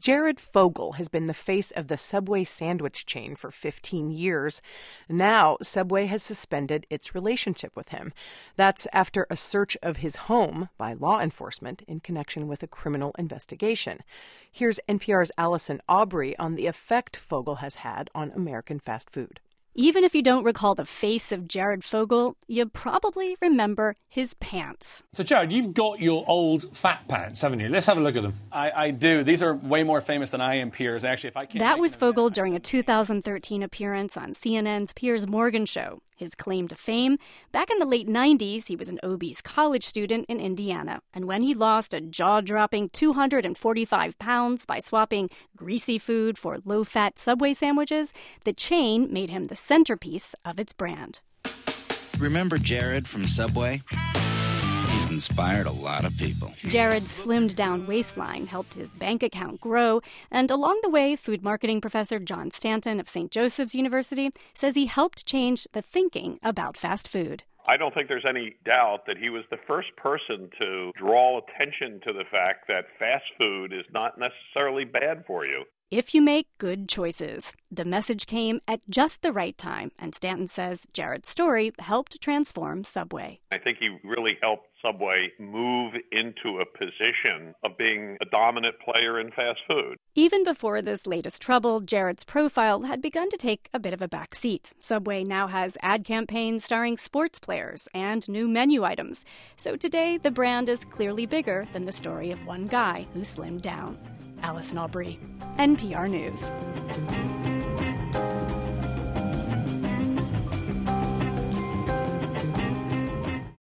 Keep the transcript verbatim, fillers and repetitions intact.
Jared Fogle has been the face of the Subway sandwich chain for fifteen years. Now, Subway has suspended its relationship with him. That's after a search of his home by law enforcement in connection with a criminal investigation. Here's N P R's Allison Aubrey on the effect Fogle has had on American fast food. Even if you don't recall the face of Jared Fogle, you probably remember his pants. So, Jared, you've got your old fat pants, haven't you? Let's have a look at them. I, I do. These are way more famous than I am, Piers. Actually, if I can't. That was Fogle during a two thousand thirteen appearance on C N N's Piers Morgan show. His claim to fame? Back in the late nineties, he was an obese college student in Indiana. And when he lost a jaw-dropping two hundred forty-five pounds by swapping greasy food for low-fat Subway sandwiches, the chain made him the centerpiece of its brand. Remember Jared from Subway? He's inspired a lot of people. Jared's slimmed-down waistline helped his bank account grow, and along the way, food marketing professor John Stanton of Saint Joseph's University says he helped change the thinking about fast food. I don't think there's any doubt that he was the first person to draw attention to the fact that fast food is not necessarily bad for you. If you make good choices. The message came at just the right time, and Stanton says Jared's story helped transform Subway. I think he really helped Subway move into a position of being a dominant player in fast food. Even before this latest trouble, Jared's profile had begun to take a bit of a back seat. Subway now has ad campaigns starring sports players and new menu items. So today, the brand is clearly bigger than the story of one guy who slimmed down. Allison Aubrey, N P R News.